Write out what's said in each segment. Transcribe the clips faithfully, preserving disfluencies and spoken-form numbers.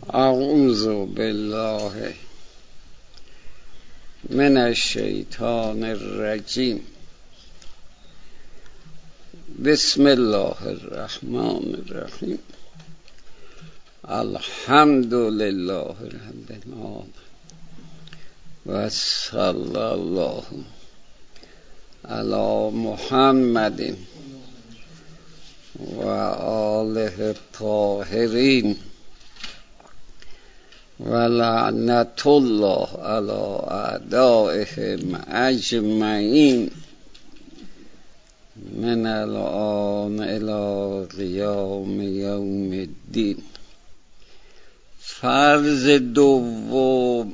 اعوذ بالله من الشیطان الرجیم. بسم الله الرحمن الرحیم. الحمد لله رب العالمین و صلی الله علی محمد و آله الطاهرین و لعنت الله علی اعدائهم اجمعین من الآن الی قیام یوم الدین. فرض دوم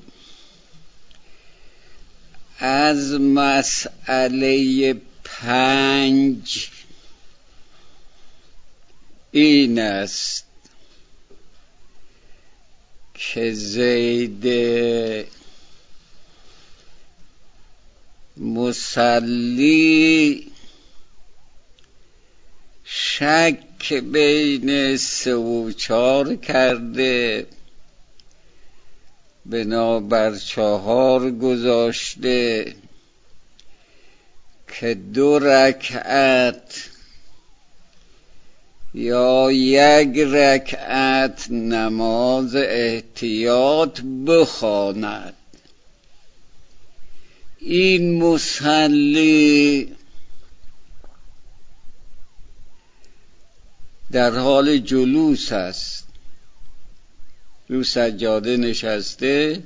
از مسئله پنج این است که زید مصلی شک بین سه و چهار کرده، بنابر چهار گذاشته که دو رکعت یا یک رکعت نماز احتیاط بخواند. این مصلی در حال جلوس است، رو سجاده نشسته،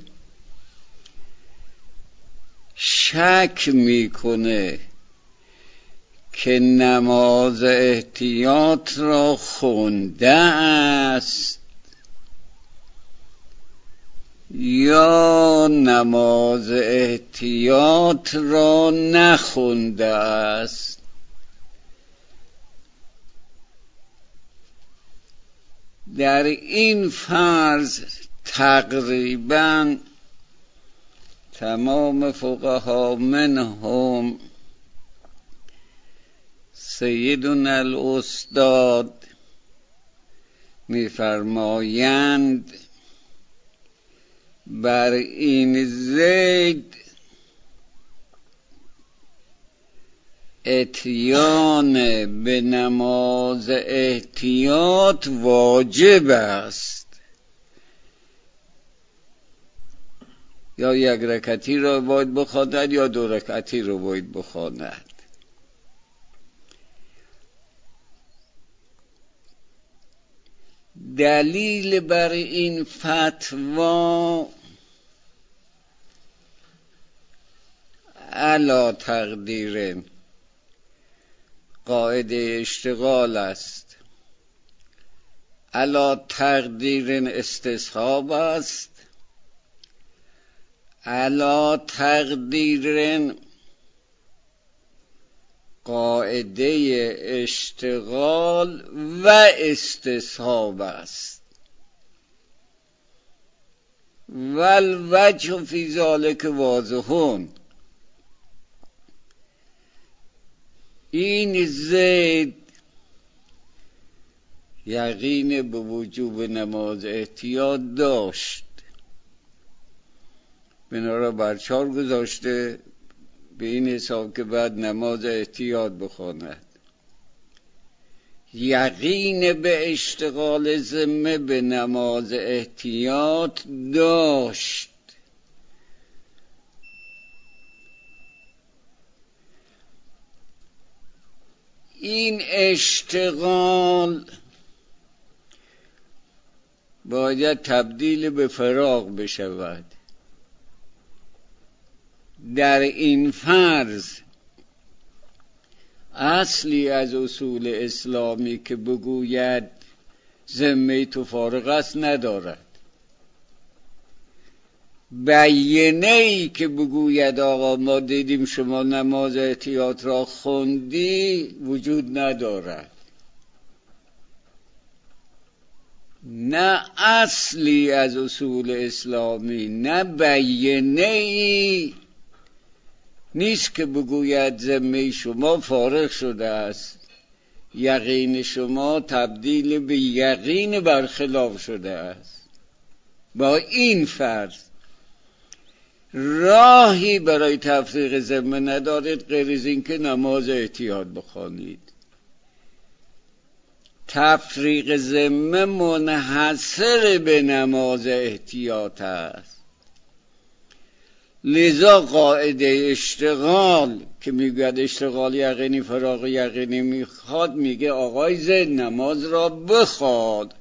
شک میکنه که نماز احتیاط را خونده است یا نماز احتیاط را نخونده است. در این فرض تقریبا تمام فقها منهم سیدنا الاستاد می‌فرمایند بر این زید اتیان به نماز احتیاط واجب است، یا یک رکعتی را باید بخواند یا دو رکعتی را باید بخواند. دلیل بر این فتوا علا تقدیر قاعده اشتغال است، علا تقدیر استصحاب است، علا تقدیر قاعده اشتغال و استصحاب است. والوجه فی ذلک واضحون. این زید یقین به وجوب نماز احتیاط داشت، بنا را بر چار گذاشته، به این حساب که بعد نماز احتیاط بخواند. یقین به اشتغال ذمه به نماز احتیاط داشت. این اشتغال باید تبدیل به فراغ بشود. در این فرض اصلی از اصول اسلامی که بگوید ذمه تو فارغ است ندارد. بیانه‌ای که بگوید آقا ما دیدیم شما نماز احتیاط را خوندی وجود ندارد. نه اصلی از اصول اسلامی نه بیانه‌ای نیست که بگوید ذمه شما فارغ شده است، یقین شما تبدیل به یقین برخلاف شده است. با این فرض راهی برای تفریق ذمه ندارید غیر از اینکه نماز احتیاط بخوانید. تفریق ذمه منحصر به نماز احتیاط است. لذا قاعده اشتغال که میگوید اشتغال یقینی فراغ یقینی میخواد، میگه آقای زید نماز را بخواد.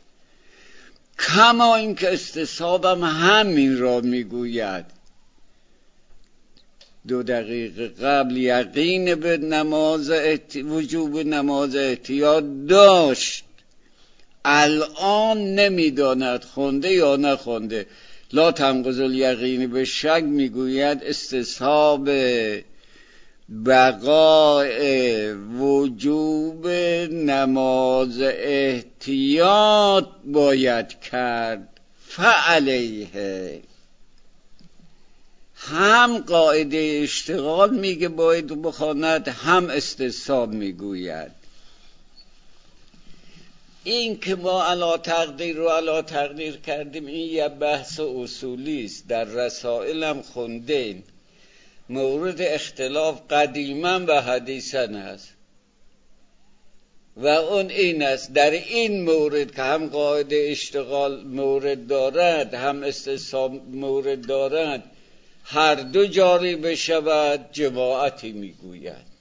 کما اینکه استصحابم همین را میگوید. دو دقیقه قبل یقین به نماز احتی... وجوب نماز احتیاط داشت، الان نمیداند خونده یا نخونده. لا تنقض الیقین به شک میگوید استصحاب بقای وجوب نماز احتیاط باید کرد. فعلیه هم قاعده اشتغال میگه باید بخواند، هم استصحاب میگوید. این که ما علا تقدیر رو علا تقدیر کردیم این یه بحث اصولی است، در رسائل هم خوندین. مورد اختلاف قدیما و حدیثا است و اون این است در این مورد که هم قاعده اشتغال مورد دارد هم استصحاب مورد دارد، هر دو جاری بشود جماعتی میگوید.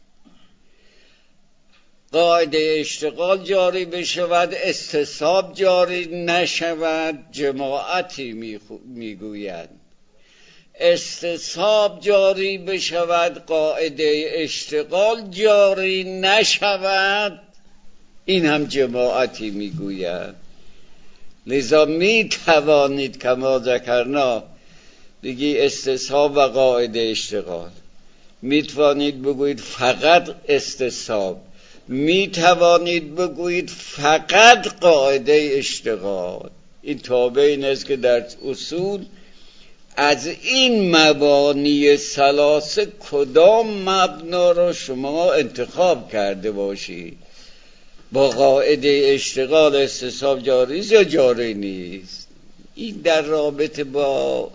قاعده اشتغال جاری بشود استصحاب جاری نشود جماعتی میگوید. استصحاب جاری بشود قاعده اشتغال جاری نشود این هم جماعتی میگوید. لذا می توانید کما ذکرنا بگی استصحاب و قاعده اشتغال، می توانید بگویید فقط استصحاب، می توانید بگویید فقط قاعده اشتغال. این تابع این است که در اصول از این مبانی ثلاثه کدام مبنا را شما انتخاب کرده باشید. با قاعده اشتغال استصحاب جاری است یا جاری نیست. این در رابطه با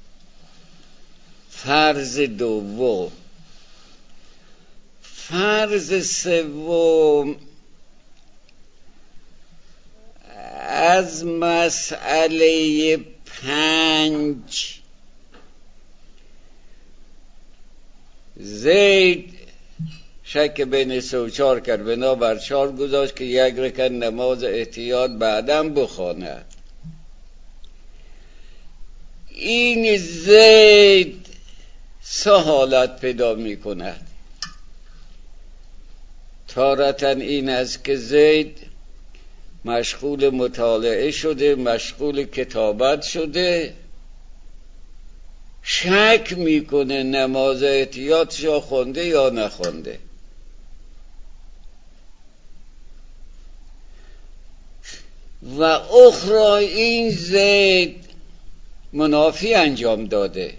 فرض دوم. فرض سوم از مسئله پنج زید شک بین سه و چار کرد، بنابر چار گذاشت که یک رکعت نماز احتیاط بعدم بخواند. این زید سه حالت پیدا می کند. تارةً این است که زید مشغول مطالعه شده، مشغول کتابت شده، شک میکنه نماز احتیاطش یا خونده یا نخونده. و اخرى این زید منافی انجام داده،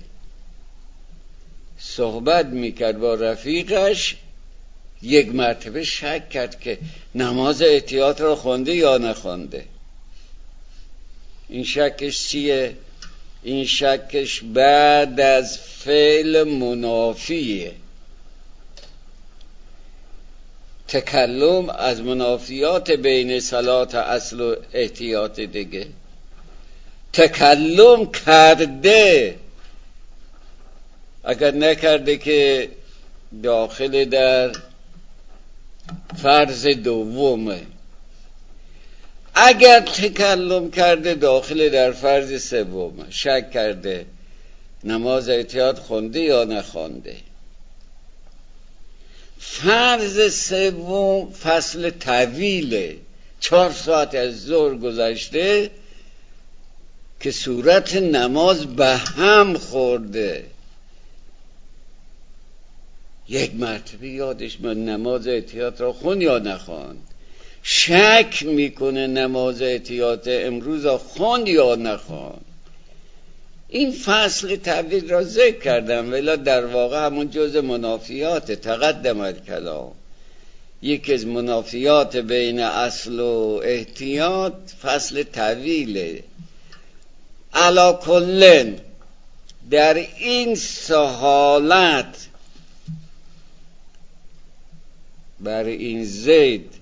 صحبت میکرد با رفیقش، یک مرتبه شک کرد که نماز احتیاط را خونده یا نخونده. این شکش چیه؟ این شکش بعد از فعل منافیه. تکلم از منافیات بین صلات اصل و احتیاط دیگه. تکلم کرده، اگر نکرده که داخل در فرض دومه، اگر تکلم کرده داخل در فرض سومه. شک کرده نماز احتیاط خونده یا نخونده. فرض سوم فصل طویله، چهار ساعت از ظهر گذشته که صورت نماز به هم خورده. یک مرتبه یادش من نماز احتیاط را خون یا نخوند، شک میکنه نماز احتیاط امروز را خون یا نخوند. این فصل طویل را ذکر کردم ولی در واقع همون جز منافیات تقدم الکلام. یکی از منافیات بین اصل و احتیاط فصل طویله. علا کلن در این سه حالت بر این زید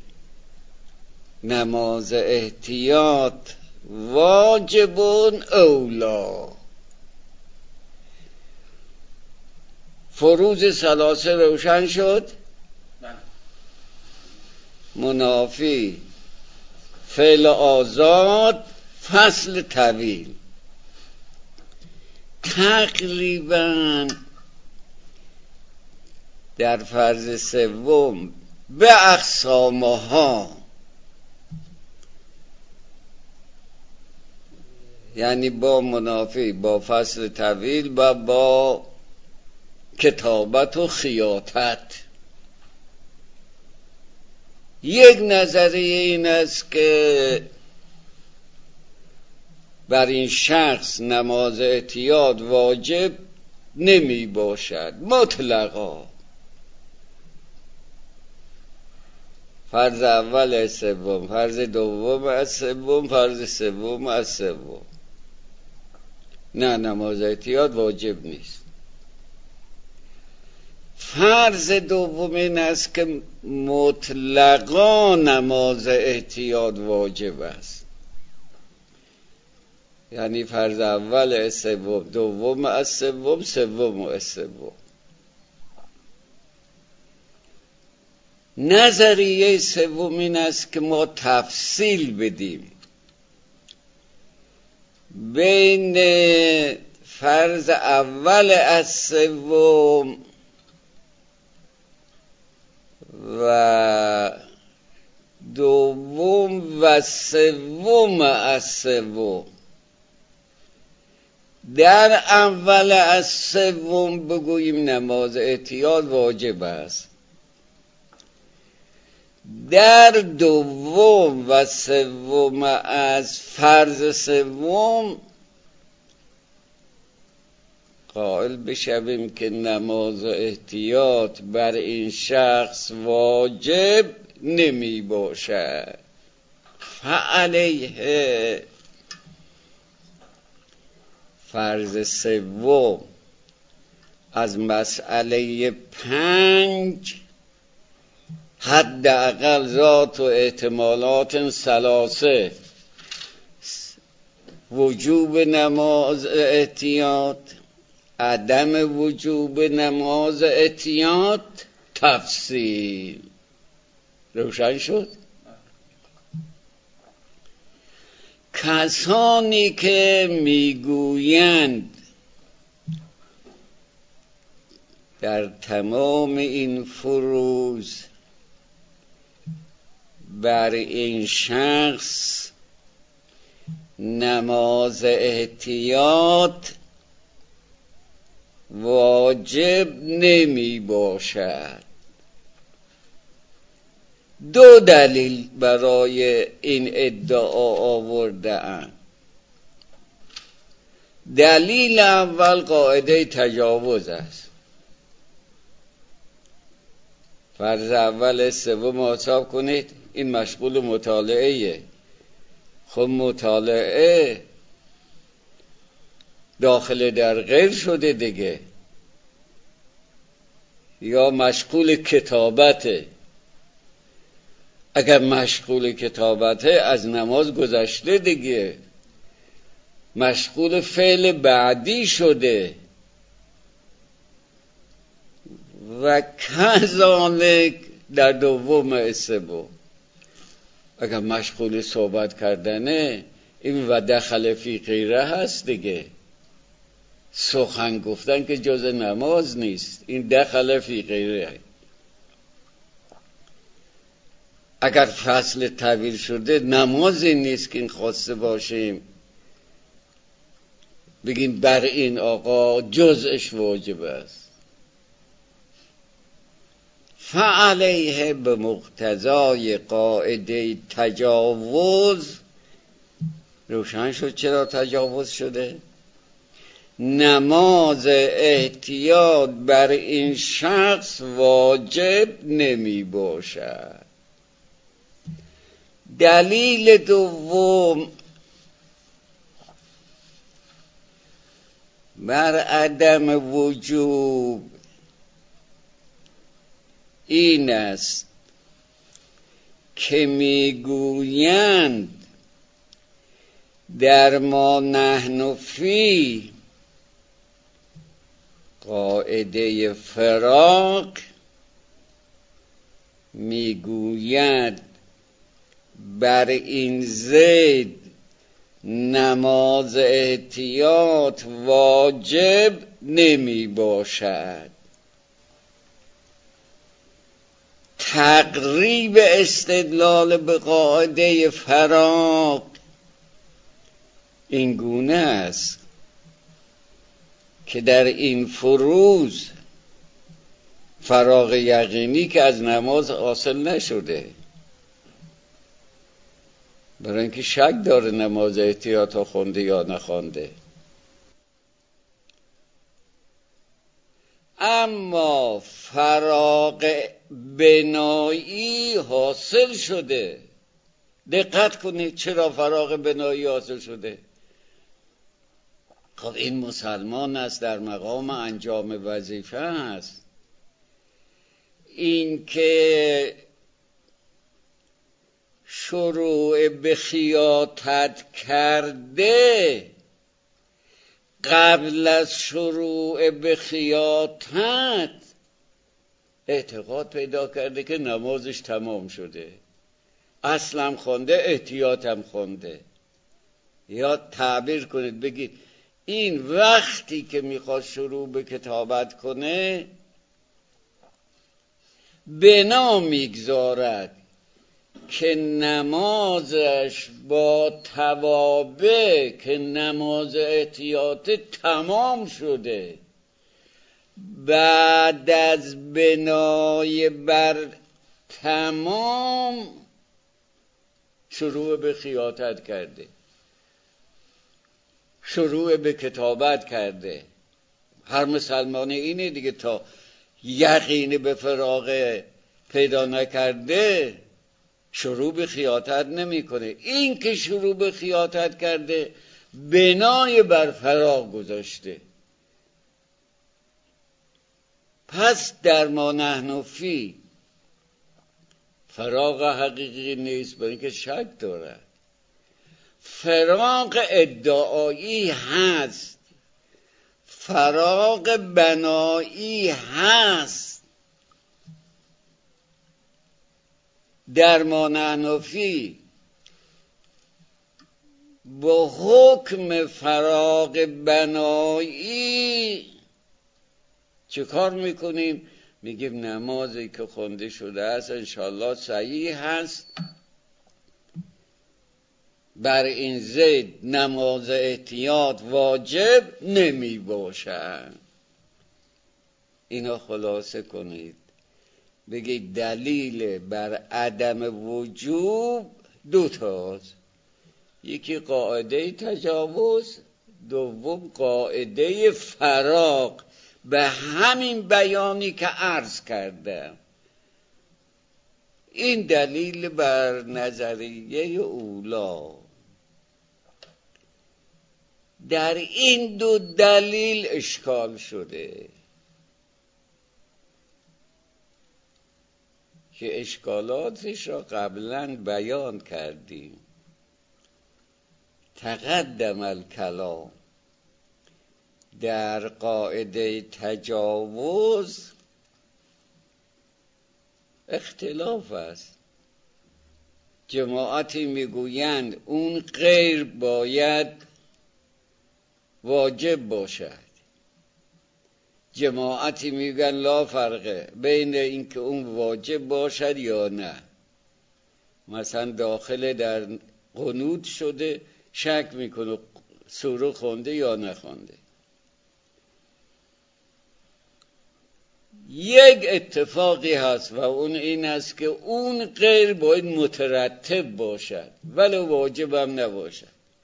نماز احتیاط واجبون اولا. فروض ثلاثه روشن شد. منافی، فعل آزاد، فصل طویل. تقریبا در فرض سوم به اقسامها، یعنی با منافی، با فصل طویل و با کتابت و خیاطت. یک نظریه این است که بر این شخص نماز احتیاط واجب نمی باشد مطلقا. فرض اول از سوم، فرض دوم از سوم، فرض سوم از سوم. نه، نماز احتیاط واجب نیست. فرض دوم این است که مطلقا نماز احتیاط واجب است. یعنی فرض اول از سوم، دوم از سوم، سوم از سوم. نظریه سوم این است که ما تفصیل بدیم بین فرض اول از سوم و دوم و سوم از سوم. در اول از سوم بگوییم نماز احتیاط واجب است. در دوم و سوم از فرض سوم قائل بشویم که نماز احتیاط بر این شخص واجب نمی باشد. فعلیه فرض سوم از مسئله پنج حداقل ذات و احتمالات ثلاثه، وجوب نماز احتیاط، عدم وجوب نماز احتیاط، تفصیل. روشن شد؟ کسانی که میگویند در تمام این فروض بر این شخص نماز احتیاط واجب نمی باشد، دو دلیل برای این ادعا آورده اند. دلیل اول قاعده تجاوز است. فرض اول سوم حساب کنید، این مشغول مطالعه. خب مطالعه داخل در غیر شده دیگه، یا مشغول کتابته. اگر مشغول کتابته از نماز گذشته دیگه، مشغول فعل بعدی شده. و کذالک در دوم سوم اگر مشغول صحبت کردنه، این و دخل فی غیره هست دیگه. سخن گفتن که جز نماز نیست، این دخل فی غیره. اگر فصل طویل شده نمازی نیست که این خواسته باشیم بگیم بر این آقا جزءش واجب است. فعلیه به مقتضای قاعده تجاوز. روشن شد چرا تجاوز شده؟ نماز احتیاط بر این شخص واجب نمی باشد. دلیل دوم بر عدم وجوب این است که میگویند در ما نحن فی قاعده فراق میگوید بر این زید نماز احتیاط واجب نمی باشد. تقریب استدلال به قاعده فراق این گونه است که در این فروض فراغ یقینی که از نماز حاصل نشده، برای اینکه شک داره نماز احتیاط ها خونده یا نخونده. اما فراغ بنایی حاصل شده. دقت کنید چرا فراغ بنایی حاصل شده؟ خب این مسلمان است، در مقام انجام وظیفه است. این که شروع به خیاطت کرده، قبل از شروع به خیاطت اعتقاد پیدا کرده که نمازش تمام شده، اصلم خونده احتیاطم خونده. یا تعبیر کنید بگید این وقتی که میخواد شروع به کتابت کنه بنا میگذارد که نمازش با توابع که نماز احتیاط تمام شده، بعد از بنای بر تمام شروع به خیاطت کرده، شروع به کتابت کرده. هر مسلمانی اینه دیگه، تا یقین به فراغ پیدا نکرده شروع به خیاطت نمی کنه. این که شروع به خیاطت کرده بنای بر فراغ گذاشته. پس در ما نحن فی فراغ حقیقی نیست، برای اینکه شک داره. فراغ ادعایی هست، فراغ بنایی هست. در ما نحن فی با حکم فراغ بنایی چه کار میکنیم؟ میگیم نمازی که خونده شده است انشالله صحیح هست، بر این زید نماز احتیاط واجب نمی باشد. اینا خلاصه کنید، بگید دلیل بر عدم وجوب دو تاست، یکی قاعده تجاوز، دوم قاعده فراق. به همین بیانی که عرض کردم، این دلیل بر نظریه اولا. در این دو دلیل اشکال شده که اشکالاتش را قبلا بیان کردیم. تقدم الکلام در قاعده تجاوز اختلاف است. جماعتی میگویند اون غیر باید واجب باشد، جماعتی میگن لا فرقه بین اینکه اون واجب باشد یا نه. مثلا داخل در قنوت شده، شک میکنه سوره خونده یا نخونده. یک اتفاقی هست و اون این است که اون غیر باید مترتب باشد ولو واجب هم نباشد.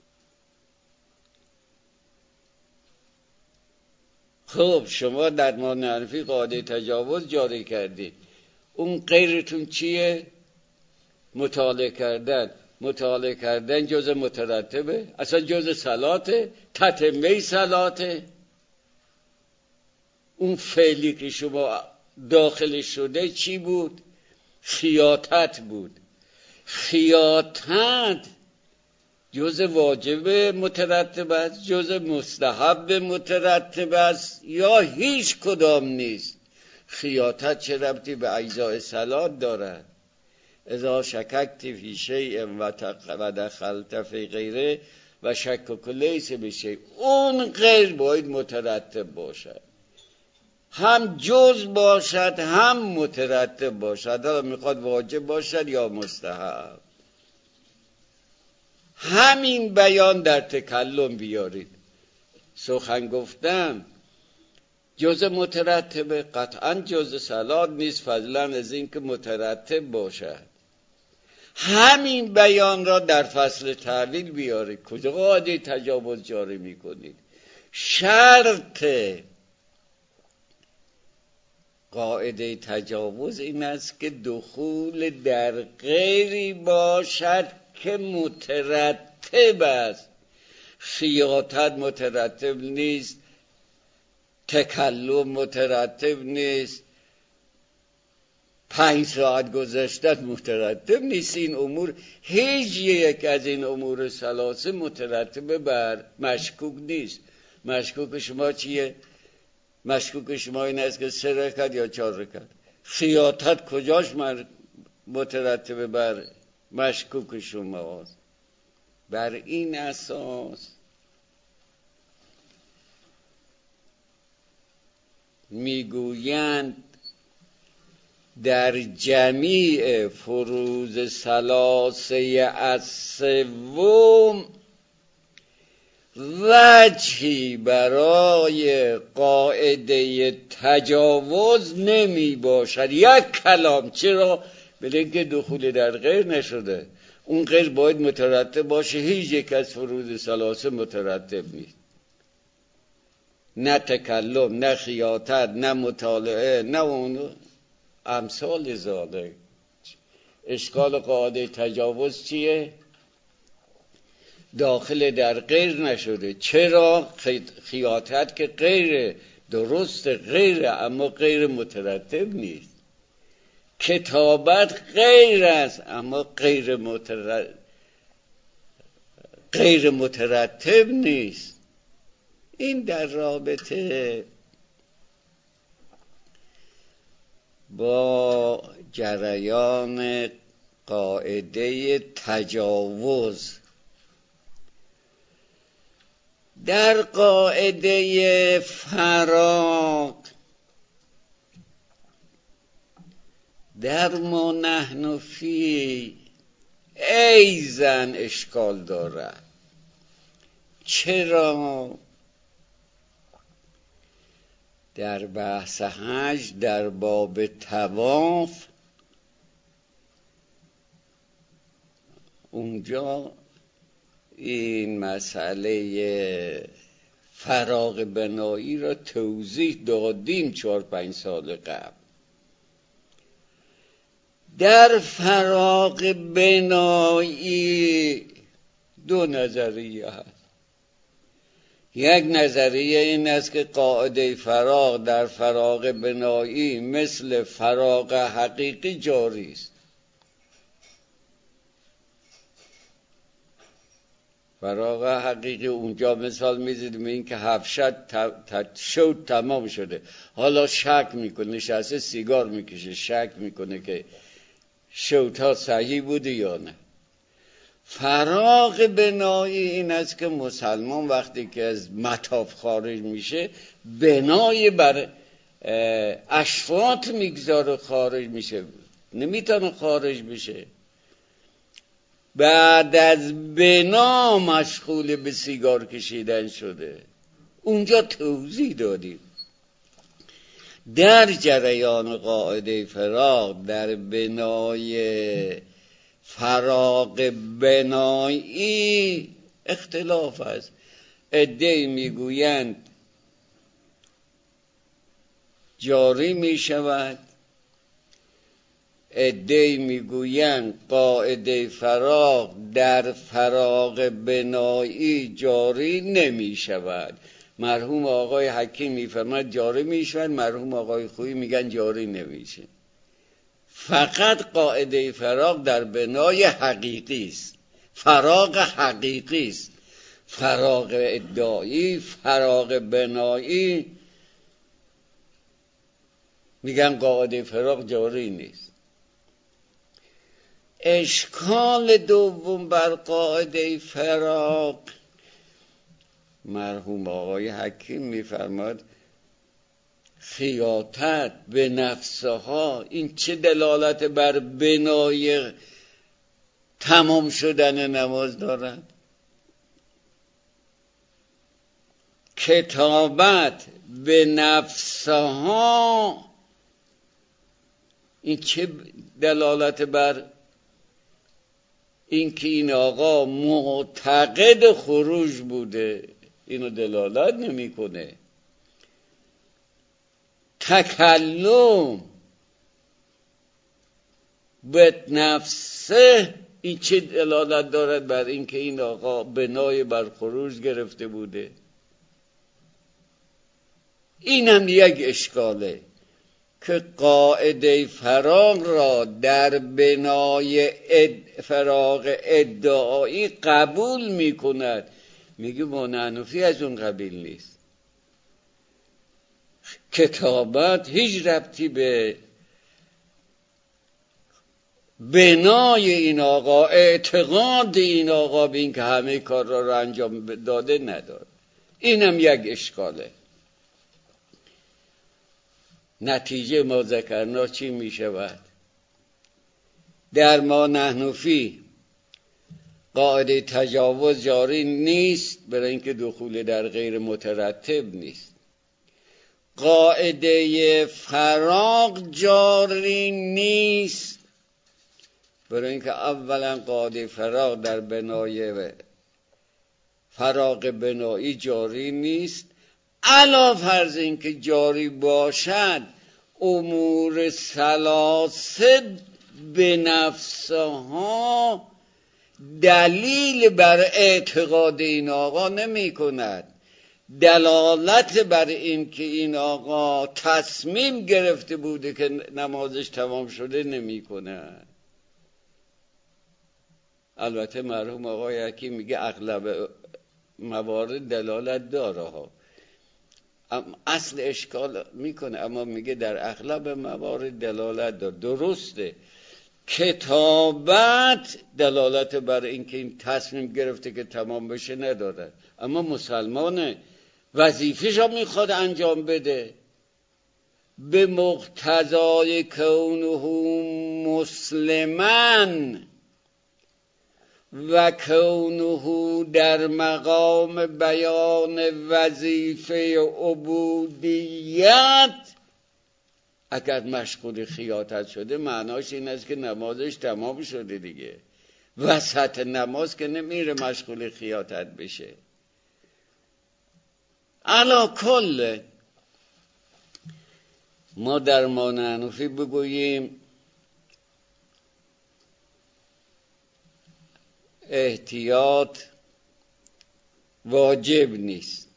خب شما در ما نحن فی قاعده تجاوز جاری کردید، اون غیرتون چیه؟ مطالعه کردن. مطالعه کردن جز مترتبه؟ اصلا جز صلاته؟ تتمه صلاته؟ اون فعلی که شما داخل شده چی بود؟ خیاطت بود. خیاطت جز واجب مترتب است، جز مستحب مترتب است، یا هیچ کدام نیست. خیاطت چه ربطی به اجزاء صلات دارد؟ اذا شککت فی شیء و دخلت فی غیره و شکک لیس بشیء، اون غیر باید مترتب باشد، هم جز باشد هم مترتب باشد. حالا میخواد واجب باشد یا مستحب. همین بیان در تکلم بیارید. سخن گفتن جز مترتبه، قطعا جز صلات نیست، فضلا از این که مترتب باشد. همین بیان را در فصل تعلیل بیارید. کجا قاعده تجاوز جاری میکنید؟ شرط قاعده تجاوز این است که دخول در غیری باشد که مترتب است. خیاطت مترتب نیست، تکلم مترتب نیست، پنج ساعت گذشتن مترتب نیست. این امور هیچ یک از این امور ثلاثه مترتب بر مشکوک نیست. مشکوک شما چیه؟ مشکوک شما این است که سه رکعت یا چهار رکعت. خیاطت کجاش مترتب بر مشکوک شماست؟ بر این اساس میگویند در جمیع فروض ثلاثه از سوم وجهی برای قاعده تجاوز نمی باشد. یک کلام. چرا؟ بلکه که دخول در غیر نشده. اون غیر باید مترتب باشه. هیچ یک از فروض ثلاثه مترتب نیست. نه تکلم، نه خیاطت، نه مطالعه، نه اون امثال ذالک. اشکال قاعده تجاوز چیه؟ داخل در غیر نشده. چرا؟ خیاطت که غیر درست، غیر، اما غیر مترتب نیست. کتابت غیر است اما غیر مترتب غیر مترتب نیست. این در رابطه با جریان قاعده تجاوز. در قاعده فراغ در ما نحن فی ایزن اشکال دارد. چرا؟ در بحث حج در باب طواف اونجا این مسئله فراغ بنایی را توضیح دادیم چهار پنج سال قبل. در فراغ بنایی دو نظریه هست. یک نظریه این است که قاعده فراغ در فراغ بنایی مثل فراغ حقیقی جاری است. فراغ حقیقی اونجا مثال میزدیم این که هفشت شد تمام شده، حالا شک میکنه، نشسته سیگار میکشه، شک میکنه که شوتها صحیح بوده یا نه. فراغ بنایی این است که مسلمان وقتی که از مطاف خارج میشه بنای بر اشفاط میگذاره، خارج میشه، نمیتونه خارج بشه. بعد از بنا مشغول به سیگار کشیدن شده. اونجا توضیح دادیم در جریان قاعده فراغ در بنای فراغ بنایی اختلاف است. عده‌ای میگویند جاری می شود، عده‌ای میگویند قاعده فراغ در فراغ بنایی جاری نمی شود. مرحوم آقای حکیم میفرماید جاری میشود، مرحوم آقای خویی میگن جاری نمیشه. فقط قاعده فراغ در بنای حقیقی است، فراغ حقیقی است. فراغ ادعایی، فراغ بنایی میگن قاعده فراغ جاری نیست. اشکال دوم بر قاعده فراغ، مرحوم آقای حکیم میفرماد خیاطت به نفسها، این چه دلالت بر بنای تمام شدن نماز دارد؟ کتابت به نفسها، این چه دلالت بر این که این آقا معتقد خروج بوده؟ اینو دلالت نمیکنه. تکلم به نفسه، این چه دلالت دارد بر این که این آقا بنای بر خروج گرفته بوده؟ این هم یک اشکاله که قاعده فراغ را در بنای اد فراغ ادعایی قبول می کند. میگه با حنفی از اون قبیل نیست. کتابت هیچ ربطی به بنای این آقا، اعتقاد این آقا به این که همه کار را, را انجام داده نداره. اینم یک اشکاله. نتیجه ما ذکرنا چی می شود؟ در ما نحنفی قاعده تجاوز جاری نیست، برای اینکه دخول در غیر مترتب نیست. قاعده فراغ جاری نیست، برای اینکه اولا قاعده فراغ در بنای فراغ بنایی جاری نیست. علاوه فرض این که جاری باشد، امور ثلاثه به نفسها دلیل بر اعتقاد این آقا نمی کند. دلالت بر این که این آقا تصمیم گرفته بوده که نمازش تمام شده نمی کند. البته مرحوم آقای حکیم میگه اغلب موارد دلالت داره ها، اصل اشکال میکنه، اما میگه در اغلب موارد دلالت داره. درسته کتابت دلالت بر این که این تصمیم گرفته که تمام بشه نداره، اما مسلمانه وظیفه‌ش رو میخواد انجام بده به مقتضای کونه مسلماً و کونه در مقام بیان وظیفه عبودیت. اگر مشغول خیاطت شده معناش این است که نمازش تمام شده دیگه. وسط نماز که نمیره مشغول خیاطت بشه. علا کل ما در ما نحنفی بگوییم احتیاط واجب نیست.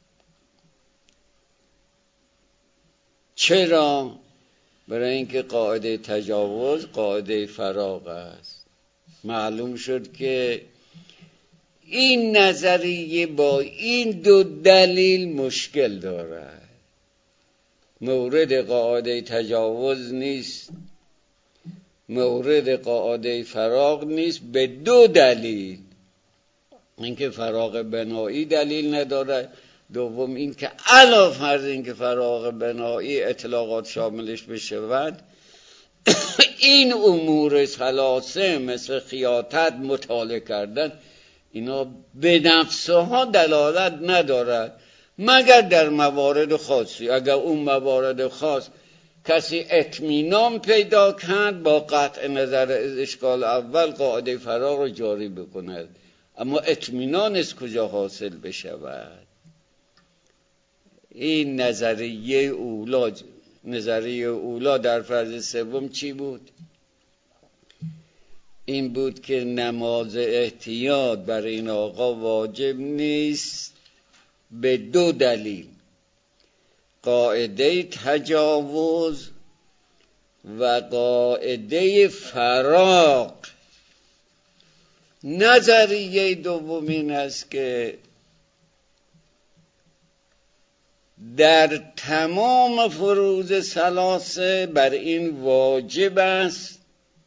چرا؟ برای اینکه قاعده تجاوز قاعده فراغ است. معلوم شد که این نظریه با این دو دلیل مشکل دارد. مورد قاعده تجاوز نیست، مورد قاعده فراغ نیست، به دو دلیل. اینکه فراغ بنایی دلیل نداره، دوم اینکه علاوه بر اینکه فراغ بنایی اطلاقات شاملش بشود، این امور ثلاثه مثل خیاطت، مطالعه کردن، اینا به نفسها دلالت ندارد مگر در موارد خاصی. اگر اون موارد خاص کسی اطمینان پیدا کرد، با قطع نظر از اشکال اول قاعده فراغ رو جاری بکند، اما اطمینان از کجا حاصل بشود؟ این نظریه اولا. نظریه اولا در فرض سوم چی بود؟ این بود که نماز احتیاط بر این آقا واجب نیست به دو دلیل: قاعده تجاوز و قاعده فراق. نظریه دوم این است که در تمام فروض ثلاثه بر این واجب است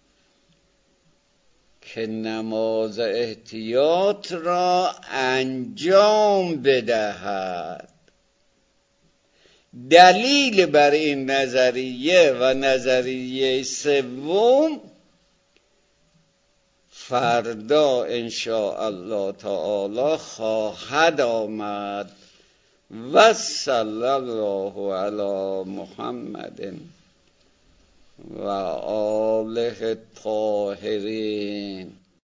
که نماز احتیاط را انجام بدهد. دلیل بر این نظریه و نظریه سوم فردا انشاءالله تعالی خواهد آمد. و صلی الله علی محمد و آله الطاهرین.